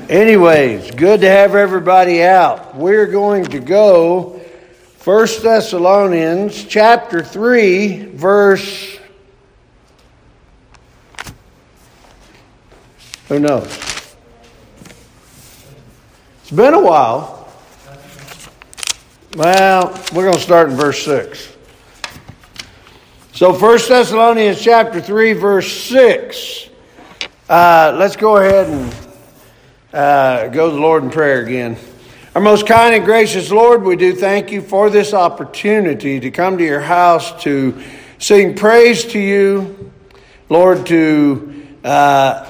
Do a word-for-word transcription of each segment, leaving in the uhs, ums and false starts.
Anyways, good to have everybody out. We're going to go First Thessalonians chapter three, verse, who knows? It's been a while. Well, we're going to start in verse six. So First Thessalonians chapter three, verse six. Uh, let's go ahead and Uh, go to the Lord in prayer again. Our most kind and gracious Lord, we do thank you for this opportunity to come to your house to sing praise to you, Lord, to uh,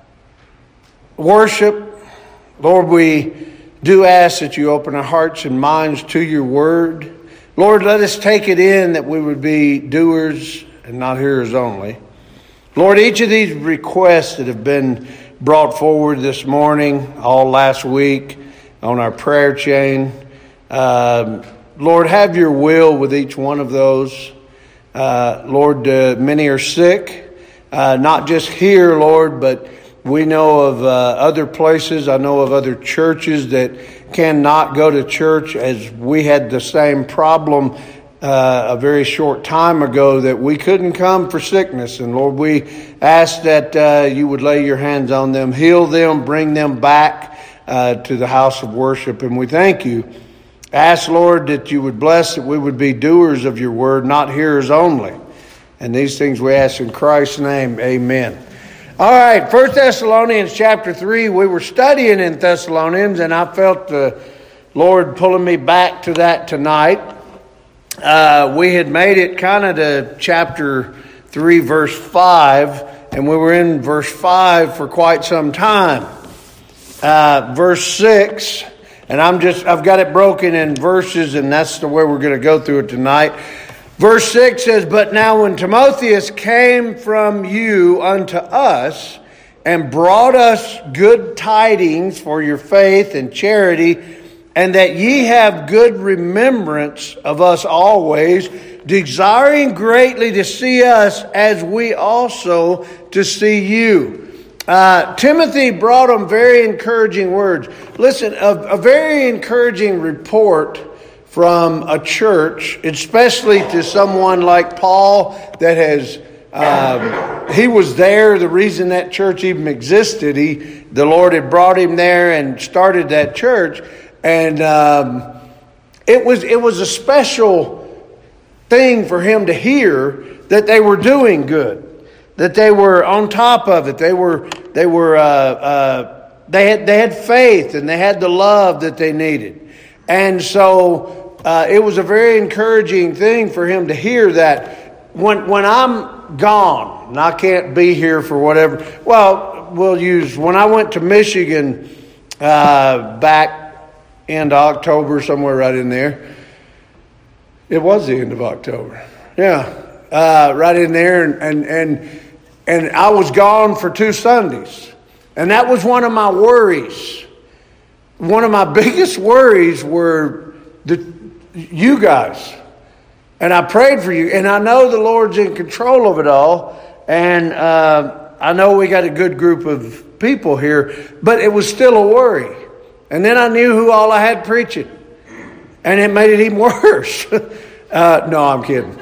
worship. Lord, we do ask that you open our hearts and minds to your word. Lord, let us take it in that we would be doers and not hearers only. Lord, each of these requests that have been brought forward this morning, all last week on our prayer chain. Uh, Lord, have your will with each one of those. Uh, Lord, uh, many are sick, uh, not just here, Lord, but we know of uh, other places. I know of other churches that cannot go to church, as we had the same problem Uh, a very short time ago, that we couldn't come for sickness. And Lord, we ask that uh, you would lay your hands on them, heal them, bring them back uh, to the house of worship. And we thank you. Ask, Lord, that you would bless, that we would be doers of your word, not hearers only. And these things we ask in Christ's name. Amen. All right, First Thessalonians chapter three. We were studying in Thessalonians, and I felt the Lord pulling me back to that tonight. Uh, we had made it kind of to chapter three, verse five, and we were in verse five for quite some time. Uh, verse six, and I'm just, I've got it broken in verses, and that's the way we're going to go through it tonight. Verse six says, "But now when Timotheus came from you unto us, and brought us good tidings for your faith and charity, and that ye have good remembrance of us always, desiring greatly to see us as we also to see you." Uh, Timothy brought them very encouraging words. Listen, a, a very encouraging report from a church, especially to someone like Paul that has, uh, he was there. The reason that church even existed, he, the Lord had brought him there and started that church. And um, it was it was a special thing for him to hear that they were doing good, that they were on top of it. They were they were uh, uh, they had they had faith, and they had the love that they needed. And so uh, it was a very encouraging thing for him to hear that when when I'm gone and I can't be here for whatever. Well, we'll use when I went to Michigan uh, back. End of October, somewhere right in there. It was the end of October. Yeah, uh, right in there. And, and, and, and I was gone for two Sundays. And that was one of my worries. One of my biggest worries were the, you guys. And I prayed for you. And I know the Lord's in control of it all. And uh, I know we got a good group of people here. But it was still a worry. And then I knew who all I had preaching. And it made it even worse. uh, no, I'm kidding.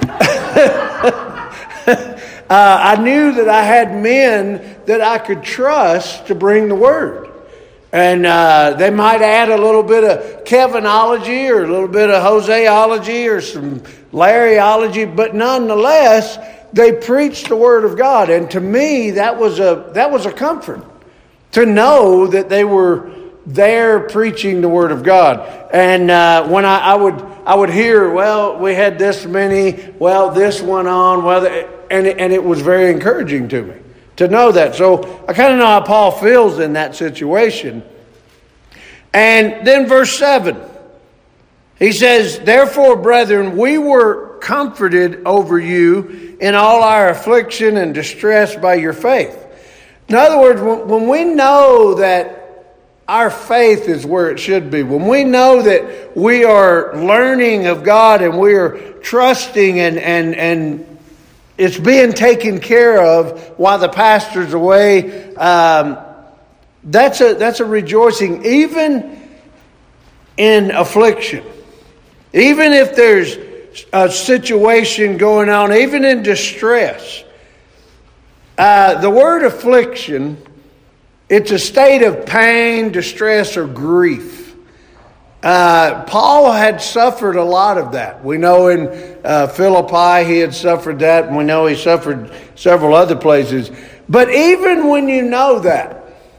uh, I knew that I had men that I could trust to bring the word. And uh, they might add a little bit of Kevinology or a little bit of Joseology or some Larryology. But nonetheless, they preached the word of God. And to me, that was a that was a comfort. To know that they were there preaching the word of God. And uh, when I, I would I would hear, well, we had this many, well, this went on, well, and it, and it was very encouraging to me to know that. So I kind of know how Paul feels in that situation. And then verse seven, he says, "Therefore, brethren, we were comforted over you in all our affliction and distress by your faith." In other words, when we know that our faith is where it should be, when we know that we are learning of God and we are trusting and and and it's being taken care of while the pastor's away, um, That's a, that's a rejoicing, even in affliction. Even if there's a situation going on, even in distress. Uh, the word affliction, it's a state of pain, distress, or grief. Uh, Paul had suffered a lot of that. We know in uh, Philippi he had suffered that, and we know he suffered several other places. But even when you know that,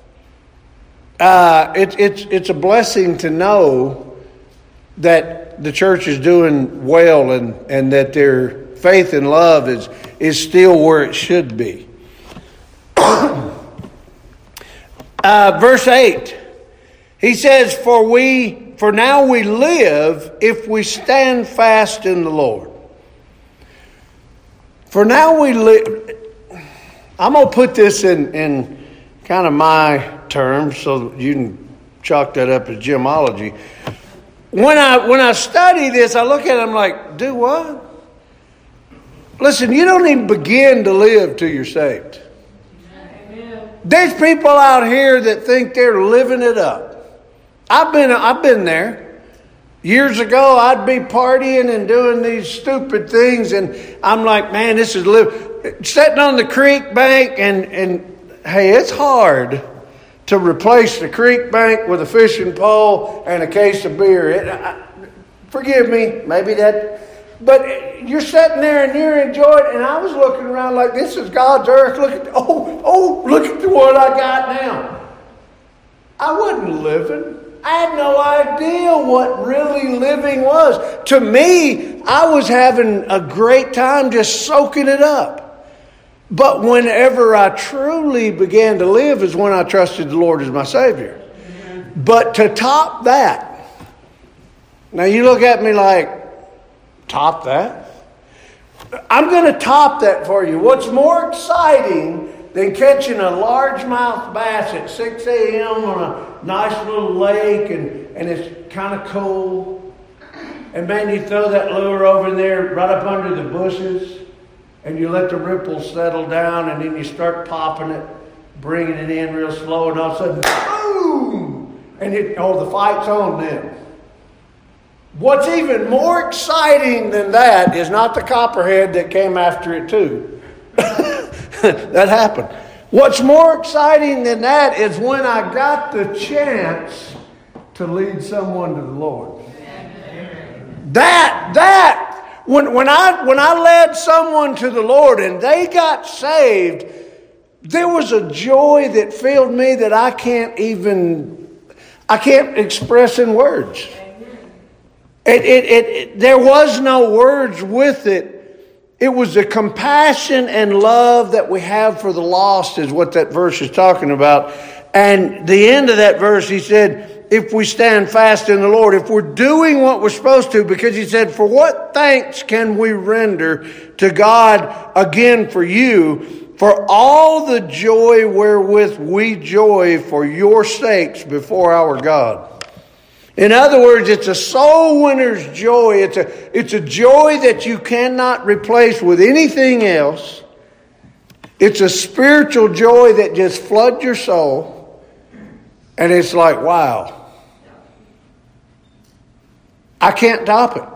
uh, it, it's it's a blessing to know that the church is doing well and, and that their faith and love is is still where it should be. uh, verse eight, he says, "For we, for now we live if we stand fast in the Lord." For now we live. I'm going to put this in, in kind of my terms so you can chalk that up as gemology. When I when I study this, I look at it, I'm like, do what? Listen, you don't even begin to live till you're saved. Amen. There's people out here that think they're living it up. I've been I've been there. Years ago, I'd be partying and doing these stupid things, and I'm like, man, this is live. Sitting on the creek bank, and, and hey, it's hard to replace the creek bank with a fishing pole and a case of beer. It, I, forgive me, maybe that, but you're sitting there and you're enjoying it, and I was looking around like, this is God's earth. Look at, oh, oh, look at what I got now. I wasn't living. I had no idea what really living was. To me, I was having a great time just soaking it up. But whenever I truly began to live is when I trusted the Lord as my Savior. But to top that, now you look at me like, top that? I'm going to top that for you. What's more exciting than catching a largemouth bass at six a.m. on a nice little lake and, and it's kind of cool? And man, you throw that lure over there right up under the bushes and you let the ripples settle down and then you start popping it, bringing it in real slow, and all of a sudden, boom! And it, oh, the fight's on then. What's even more exciting than that is not the copperhead that came after it too. That happened. What's more exciting than that is when I got the chance to lead someone to the Lord. That, that, when, when I, when I led someone to the Lord and they got saved, there was a joy that filled me that I can't even, I can't express in words. It, it, it, it, there was no words with it. It was the compassion and love that we have for the lost is what that verse is talking about. And the end of that verse, he said, if we stand fast in the Lord, if we're doing what we're supposed to, because he said, for what thanks can we render to God again for you, for all the joy wherewith we joy for your sakes before our God. In other words, it's a soul winner's joy. It's a, it's a joy that you cannot replace with anything else. It's a spiritual joy that just floods your soul. And it's like, wow. I can't top it.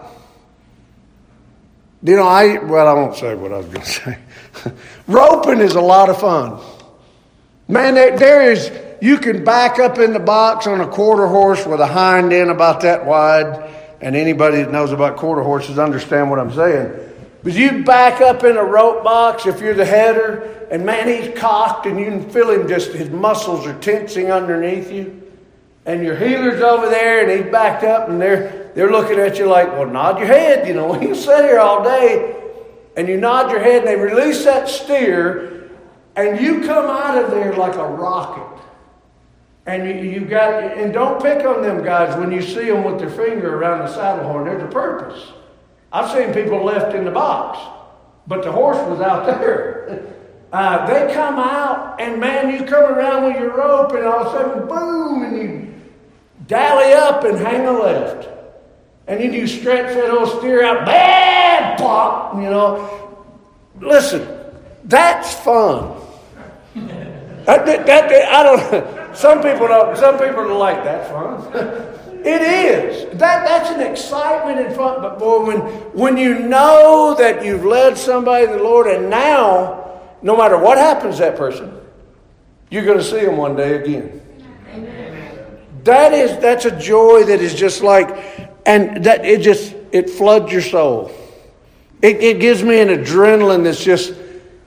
You know, I, well, I won't say what I was going to say. Roping is a lot of fun. Man, there, there is... You can back up in the box on a quarter horse with a hind end about that wide. And anybody that knows about quarter horses understand what I'm saying. But you back up in a rope box if you're the header. And man, he's cocked and you can feel him just, his muscles are tensing underneath you. And your heeler's over there and he's backed up and they're, they're looking at you like, well, nod your head. You know, you can sit here all day and you nod your head and they release that steer and you come out of there like a rocket. And you, you got, and don't pick on them guys when you see them with their finger around the saddle horn. There's a purpose. I've seen people left in the box, but the horse was out there. Uh, they come out, and man, you come around with your rope, and all of a sudden, boom, and you dally up and hang a left. And then you stretch that old steer out, bad pop, you know. Listen, that's fun. that, that, that, I don't Some people don't. Some people don't like that fun. It is. That that's an excitement and fun. But boy, when when you know that you've led somebody to the Lord, and now, no matter what happens to that person, you're going to see them one day again. Amen. That is that's a joy that is just like, and that it just it floods your soul. It it gives me an adrenaline that's just.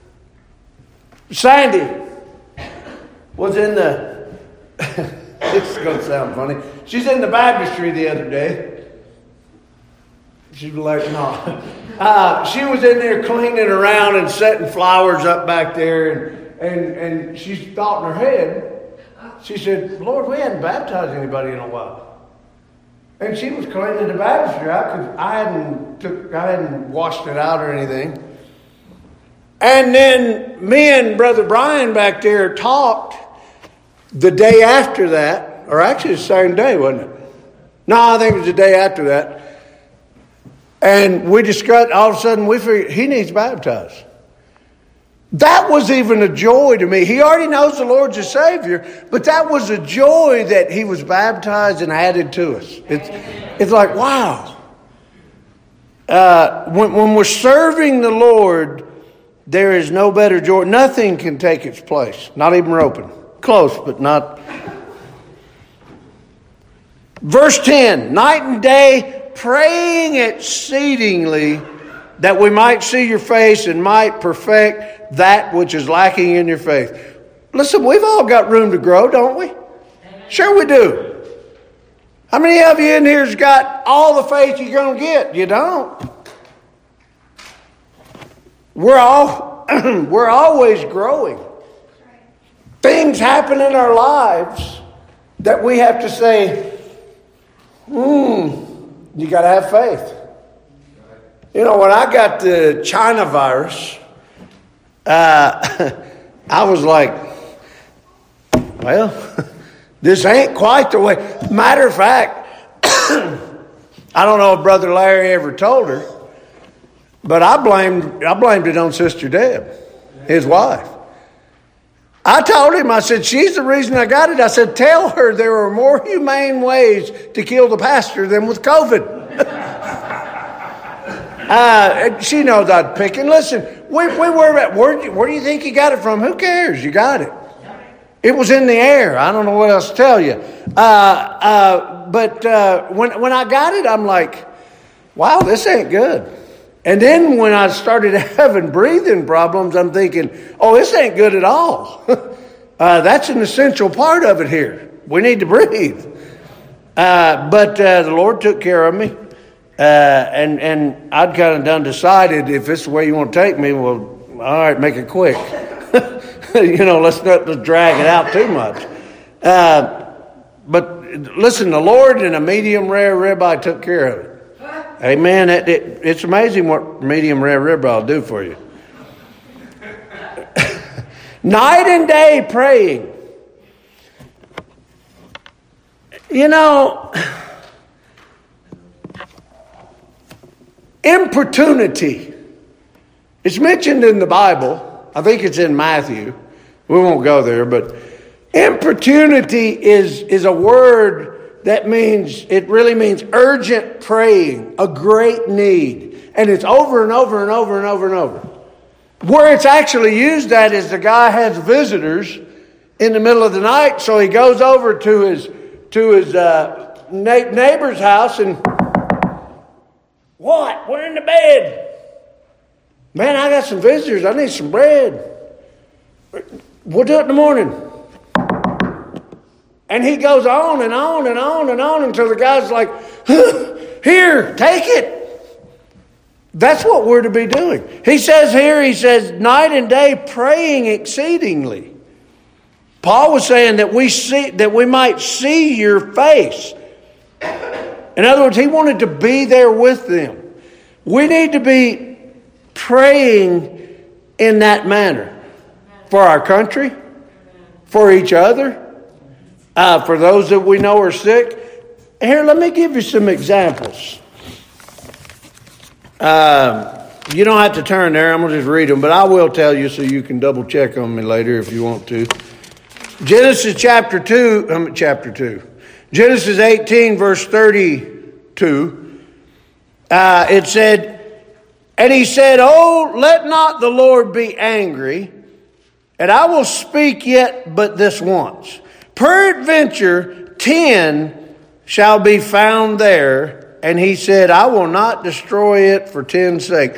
Sandy was in the. This is going to sound funny. She's in the baptistry the other day. She's like, no. Uh, she was in there cleaning around and setting flowers up back there. And, and, and she thought in her head, she said, Lord, we hadn't baptized anybody in a while. And she was cleaning the baptistry out because I hadn't, took, I hadn't washed it out or anything. And then me and Brother Brian back there talked. The day after that, or actually the same day, wasn't it? No, I think it was the day after that. And we discussed, all of a sudden, we figured he needs baptized. That was even a joy to me. He already knows the Lord's a Savior, but that was a joy that he was baptized and added to us. It's, it's like, wow. Uh, when, when we're serving the Lord, there is no better joy. Nothing can take its place, not even roping. Close, but not. Verse ten, night and day praying exceedingly that we might see your face and might perfect that which is lacking in your faith. Listen, we've all got room to grow, don't we? Sure we do. How many of you in here has got all the faith you're going to get? You don't. We're all we're always growing. Things happen in our lives that we have to say, hmm, you got to have faith. You know, when I got the China virus, uh, I was like, well, this ain't quite the way. Matter of fact, I don't know if Brother Larry ever told her, but I blamed I blamed it on Sister Deb, his wife. I told him, I said, she's the reason I got it. I said, tell her there are more humane ways to kill the pastor than with COVID. uh, she knows I'd pick. And listen, we, we worry about, where, where do you think you got it from? Who cares? You got it. It was in the air. I don't know what else to tell you. Uh, uh, but uh, when, when I got it, I'm like, wow, this ain't good. And then when I started having breathing problems, I'm thinking, oh, this ain't good at all. uh, that's an essential part of it here. We need to breathe. Uh, but uh, the Lord took care of me. Uh, and, and I'd kind of done decided if this is the way you want to take me, well, all right, make it quick. you know, let's not let's drag it out too much. Uh, but listen, the Lord in a medium rare ribeye took care of it. Amen. It, it, it's amazing what medium rare ribeye will do for you. Night and day praying. You know, importunity. It's mentioned in the Bible. I think it's in Matthew. We won't go there, but importunity is, is a word that means, it really means urgent praying, a great need. And it's over and over and over and over and over. Where it's actually used at is the guy has visitors in the middle of the night, so he goes over to his to his uh, neighbor's house and, what? We're in the bed. Man, I got some visitors. I need some bread. We'll do it in the morning. And he goes on and on and on and on until the guy's like, here, take it. That's what we're to be doing. He says here, he says, night and day praying exceedingly. Paul was saying that we see that we might see your face. In other words, he wanted to be there with them. We need to be praying in that manner for our country, for each other. Uh, for those that we know are sick. Here, let me give you some examples. Uh, you don't have to turn there. I'm going to just read them. But I will tell you so you can double check on me later if you want to. Genesis chapter two, um, chapter two. Genesis eighteen, verse thirty-two. Uh, it said, and he said, "Oh, let not the Lord be angry, and I will speak yet but this once. Peradventure ten shall be found there." And he said, "I will not destroy it for ten's sake."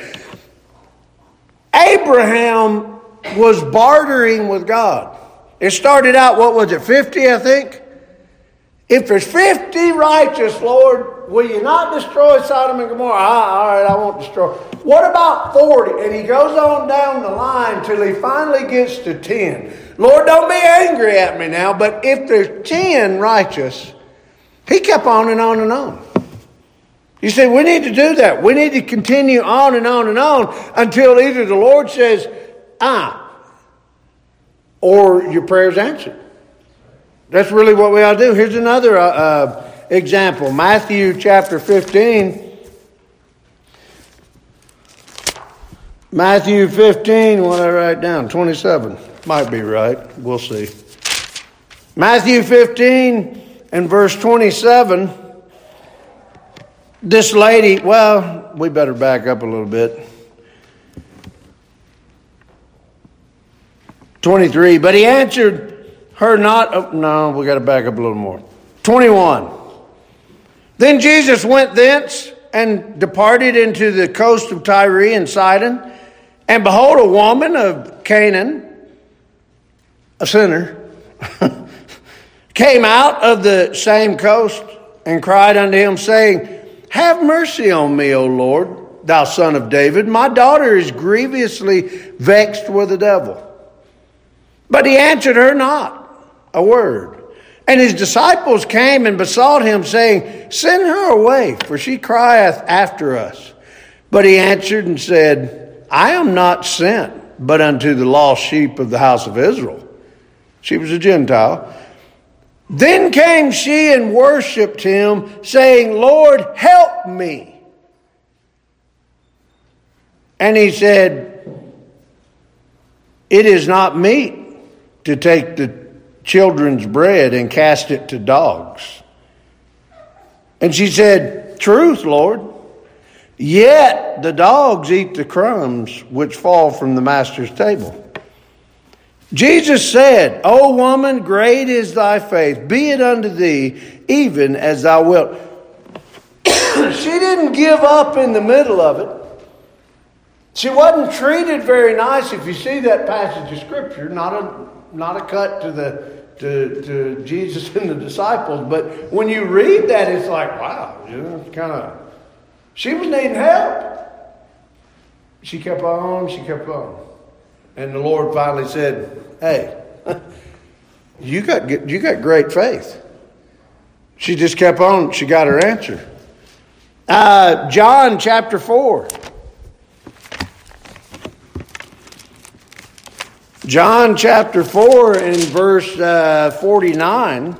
Abraham was bartering with God. It started out, what was it, fifty, I think? If there's fifty righteous, Lord, will you not destroy Sodom and Gomorrah? Ah, all right, I won't destroy. What about forty? And he goes on down the line till he finally gets to ten. Lord, don't be angry at me now, but if there's ten righteous, he kept on and on and on. You see, we need to do that. We need to continue on and on and on until either the Lord says, ah, or your prayer's answered. That's really what we ought to do. Here's another uh, uh, example. Matthew chapter fifteen. Matthew fifteen, what did I write down? twenty-seven. Might be right. We'll see. Matthew fifteen and verse twenty-seven. This lady, well, we better back up a little bit. twenty-three, but he answered her not. Oh, no, we got to back up a little more. twenty-one. Then Jesus went thence and departed into the coast of Tyre and Sidon. And behold, a woman of Canaan, a sinner, came out of the same coast and cried unto him, saying, "Have mercy on me, O Lord, thou son of David. My daughter is grievously vexed with the devil." But he answered her not a word. And his disciples came and besought him, saying, "Send her away, for she crieth after us." But he answered and said, "I am not sent, but unto the lost sheep of the house of Israel." She was a Gentile. Then came she and worshipped him, saying, "Lord, help me." And he said, "It is not meet to take the children's bread and cast it to dogs." And she said, "Truth, Lord. Yet the dogs eat the crumbs which fall from the master's table." Jesus said, "O woman, great is thy faith. Be it unto thee even as thou wilt." She didn't give up in the middle of it. She wasn't treated very nice. If you see that passage of Scripture, not a not a cut to the to, to Jesus and the disciples, but when you read that, it's like, wow, you know, it's kind of. She was needing help. She kept on. She kept on. And the Lord finally said, "Hey, you got you got great faith." She just kept on. She got her answer. Uh, John chapter four. John chapter four and verse uh, forty-nine.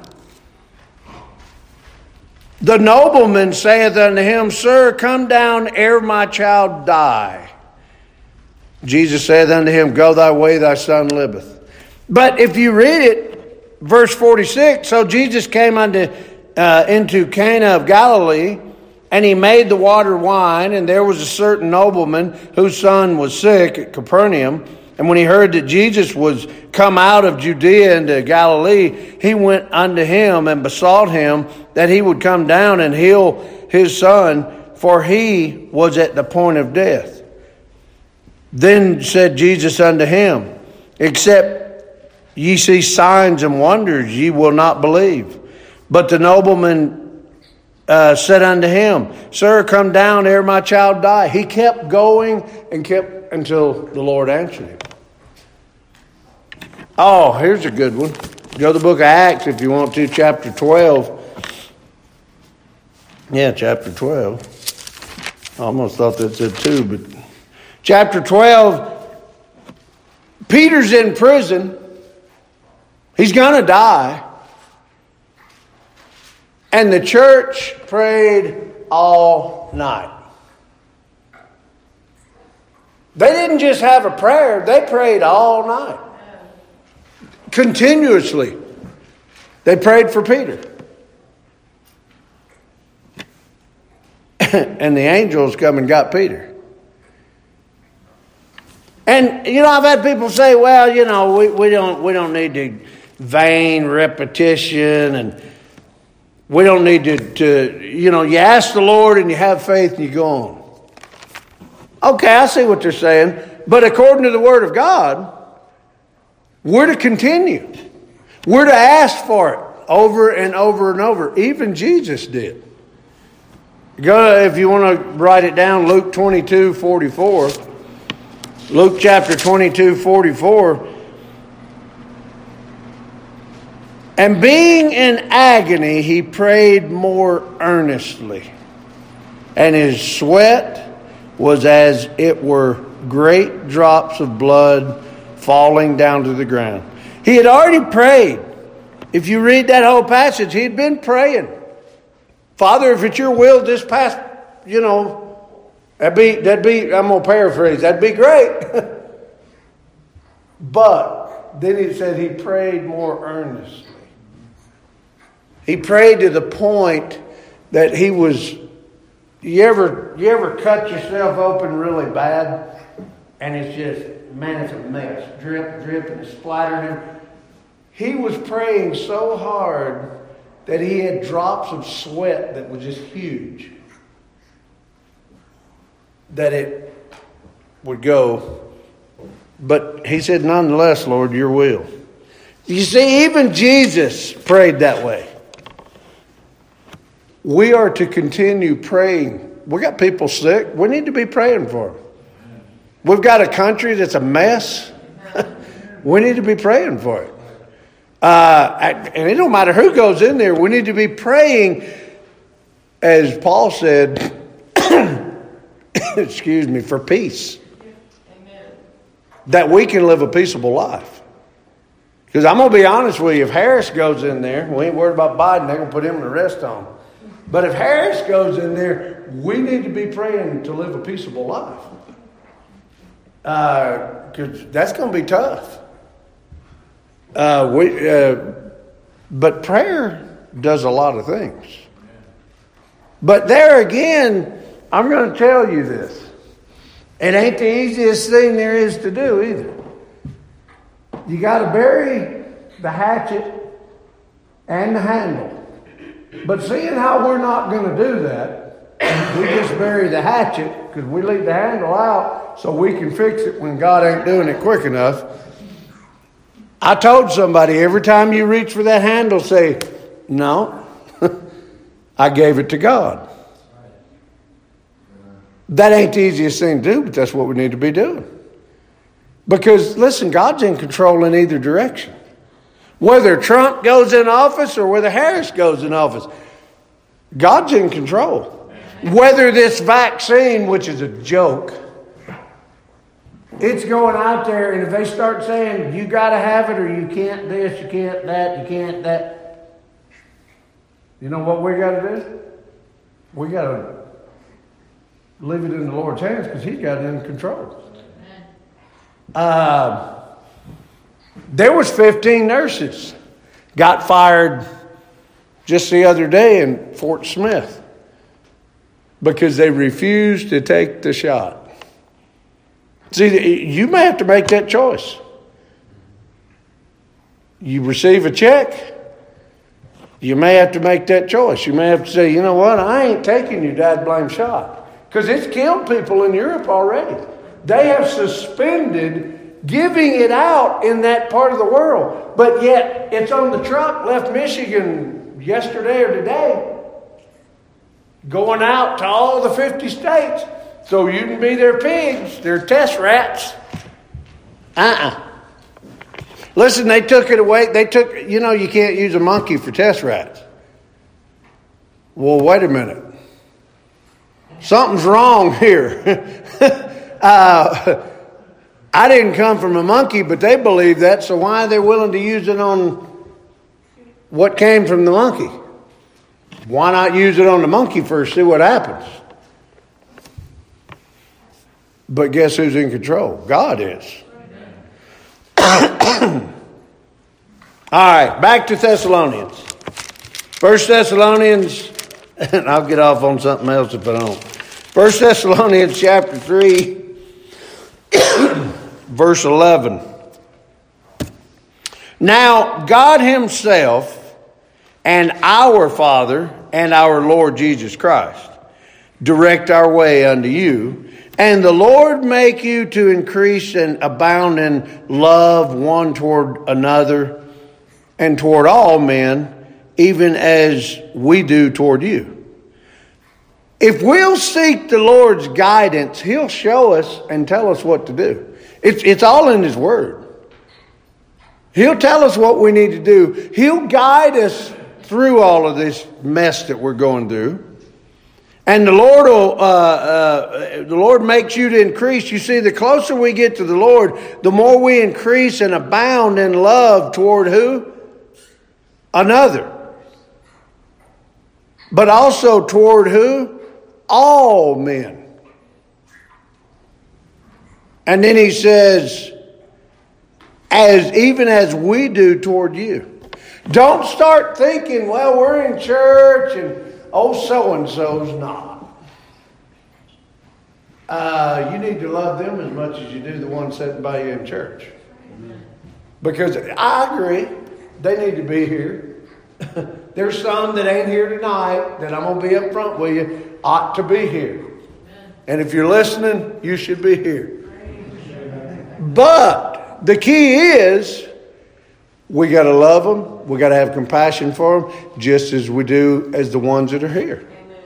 The nobleman saith unto him, "Sir, come down ere my child die." Jesus saith unto him, "Go thy way, thy son liveth." But if you read it, verse forty-six, so Jesus came unto, uh, into Cana of Galilee, and he made the water wine, and there was a certain nobleman whose son was sick at Capernaum. And when he heard that Jesus was come out of Judea into Galilee, he went unto him and besought him that he would come down and heal his son, for he was at the point of death. Then said Jesus unto him, "Except ye see signs and wonders, ye will not believe." But the nobleman uh, said unto him, "Sir, come down ere my child die." He kept going and kept until the Lord answered him. Oh, here's a good one. Go to the book of Acts if you want to, chapter twelve. Yeah, chapter twelve. I almost thought that said two, but chapter twelve, Peter's in prison. He's going to die. And the church prayed all night. They didn't just have a prayer, they prayed all night. Continuously. They prayed for Peter. And the angels come and got Peter. And, you know, I've had people say, well, you know, we, we don't we don't need to vain repetition, and we don't need to, to, you know, you ask the Lord and you have faith and you go on. Okay, I see what they're saying. But according to the Word of God, we're to continue. We're to ask for it over and over and over. Even Jesus did. Go, if you want to write it down, Luke twenty-two forty-four. Luke chapter twenty-two forty-four. And being in agony, he prayed more earnestly, and his sweat was as it were great drops of blood falling down to the ground. He had already prayed. If you read that whole passage, he had been praying. Father, if it's your will, this past, you know, that'd be, that'd be, I'm going to paraphrase, that'd be great. But then he said he prayed more earnestly. He prayed to the point that he was, you ever, you ever cut yourself open really bad? And it's just, man, it's a mess. Drip, drip, and splattered him. He was praying so hard that he had drops of sweat that was just huge. That it would go. But he said, nonetheless, Lord, your will. You see, even Jesus prayed that way. We are to continue praying. We got people sick. We need to be praying for them. We've got a country that's a mess. We need to be praying for it. Uh, and it don't matter who goes in there. We need to be praying, as Paul said, excuse me, for peace. Amen. That we can live a peaceable life. Because I'm going to be honest with you, if Harris goes in there, we ain't worried about Biden, they're going to put him in the rest home. But if Harris goes in there, we need to be praying to live a peaceable life. Because uh, that's going to be tough. Uh, we, uh, but prayer does a lot of things. But there again, I'm going to tell you this. It ain't the easiest thing there is to do either. You got to bury the hatchet and the handle. But seeing how we're not going to do that, we just bury the hatchet because we leave the handle out so we can fix it when God ain't doing it quick enough. I told somebody, every time you reach for that handle, say, no, I gave it to God. That ain't the easiest thing to do, but that's what we need to be doing. Because, listen, God's in control in either direction. Whether Trump goes in office or whether Harris goes in office, God's in control. Whether this vaccine, which is a joke, it's going out there, and if they start saying, you got to have it, or you can't this, you can't that, you can't that, you know what we got to do? We got to leave it in the Lord's hands because He's got it in control. Uh, there was fifteen nurses got fired just the other day in Fort Smith because they refused to take the shot. See, you may have to make that choice. You receive a check, you may have to make that choice. You may have to say, you know what, I ain't taking your dad blame shot. Because it's killed people in Europe already. They have suspended giving it out in that part of the world. But yet, it's on the truck, left Michigan yesterday or today, going out to all the fifty states. So you can be their pigs, their test rats. Uh-uh. Listen, they took it away. They took, you know, you can't use a monkey for test rats. Well, wait a minute. Something's wrong here. uh, I didn't come from a monkey, but they believe that. So why are they willing to use it on what came from the monkey? Why not use it on the monkey first, see what happens? But guess who's in control? God is. All right, back to Thessalonians. First Thessalonians, and I'll get off on something else if I don't. First Thessalonians chapter three, verse eleven. Now God himself and our Father and our Lord Jesus Christ direct our way unto you, and the Lord make you to increase and abound in love one toward another and toward all men, even as we do toward you. If we'll seek the Lord's guidance, he'll show us and tell us what to do. It's, it's all in his word. He'll tell us what we need to do. He'll guide us through all of this mess that we're going through. And the Lord will, uh, uh, the Lord makes you to increase. You see, the closer we get to the Lord, the more we increase and abound in love toward who? Another. But also toward who? All men. And then he says, as even as we do toward you. Don't start thinking, well, we're in church and oh, so-and-so's not. Uh, you need to love them as much as you do the one sitting by you in church. Because I agree, they need to be here. There's some that ain't here tonight that I'm going to be up front with you, ought to be here. And if you're listening, you should be here. But the key is, we got to love them. We got to have compassion for them, just as we do as the ones that are here.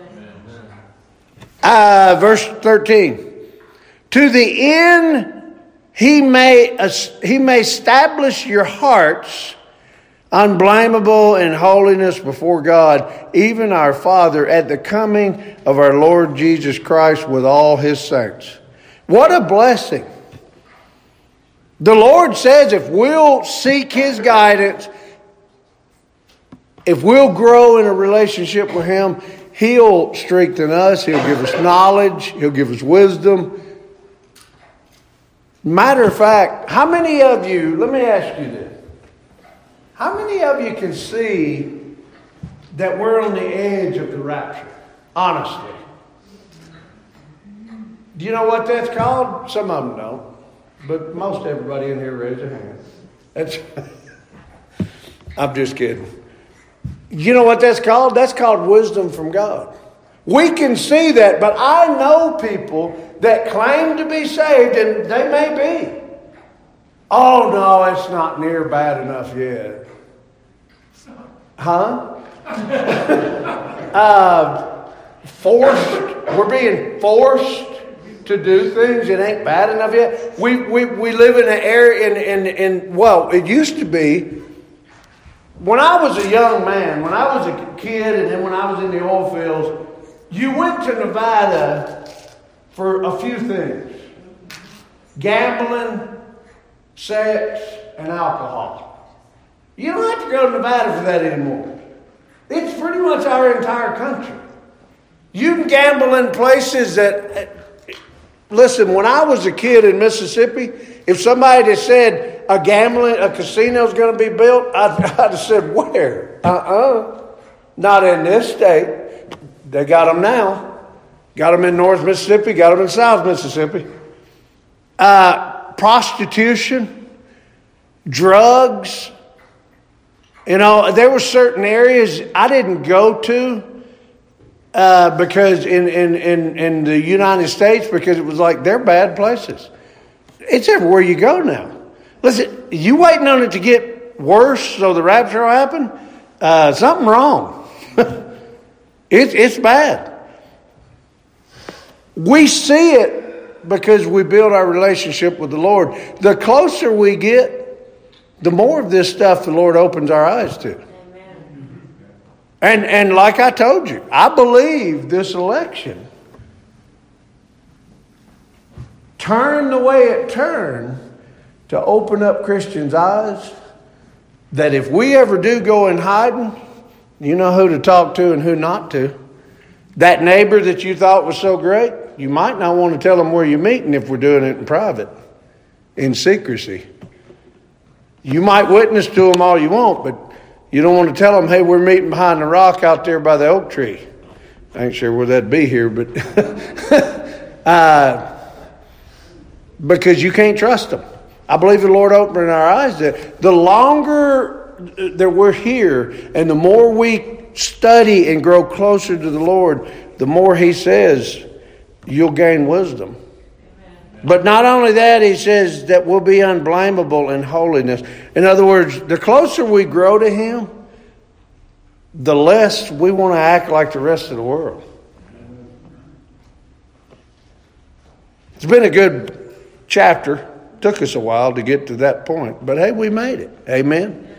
Uh, verse thirteen. To the end he may he may establish your hearts unblameable in holiness before God, even our Father, at the coming of our Lord Jesus Christ with all his saints. What a blessing. The Lord says if we'll seek his guidance, if we'll grow in a relationship with him, he'll strengthen us. He'll give us knowledge. He'll give us wisdom. Matter of fact, how many of you, let me ask you this. How many of you can see that we're on the edge of the rapture? Honestly. Do you know what that's called? Some of them don't. But most everybody in here raise their hand. That's I'm just kidding. You know what that's called? That's called wisdom from God. We can see that, but I know people that claim to be saved, and they may be. Oh, no, it's not near bad enough yet. Huh? uh, forced. We're being forced to do things. It ain't bad enough yet. We we we live in an area in, in, in well, it used to be. When I was a young man, when I was a kid, and then when I was in the oil fields, you went to Nevada for a few things. Gambling, sex, and alcohol. You don't have to go to Nevada for that anymore. It's pretty much our entire country. You can gamble in places that... Listen, when I was a kid in Mississippi, if somebody had said a gambling, a casino is going to be built, I'd, I'd have said, where? Uh-uh. Not in this state. They got them now. Got them in North Mississippi, got them in South Mississippi. Uh, prostitution, drugs. You know, there were certain areas I didn't go to. Uh, because in, in, in, in the United States, because it was like they're bad places. It's everywhere you go now. Listen, you waiting on it to get worse so the rapture will happen? Uh, something wrong. it, it's bad. We see it because we build our relationship with the Lord. The closer we get, the more of this stuff the Lord opens our eyes to. And and like I told you, I believe this election turned the way it turned to open up Christians' eyes that if we ever do go in hiding, you know who to talk to and who not to. That neighbor that you thought was so great, you might not want to tell them where you're meeting if we're doing it in private, in secrecy. You might witness to them all you want, but you don't want to tell them, hey, we're meeting behind the rock out there by the oak tree. I ain't sure where that'd be here, but uh, because you can't trust them. I believe the Lord opened our eyes that the longer that we're here and the more we study and grow closer to the Lord, the more He says you'll gain wisdom. But not only that, He says that we'll be unblameable in holiness. In other words, the closer we grow to Him, the less we want to act like the rest of the world. It's been a good chapter. Took us a while to get to that point. But hey, we made it. Amen.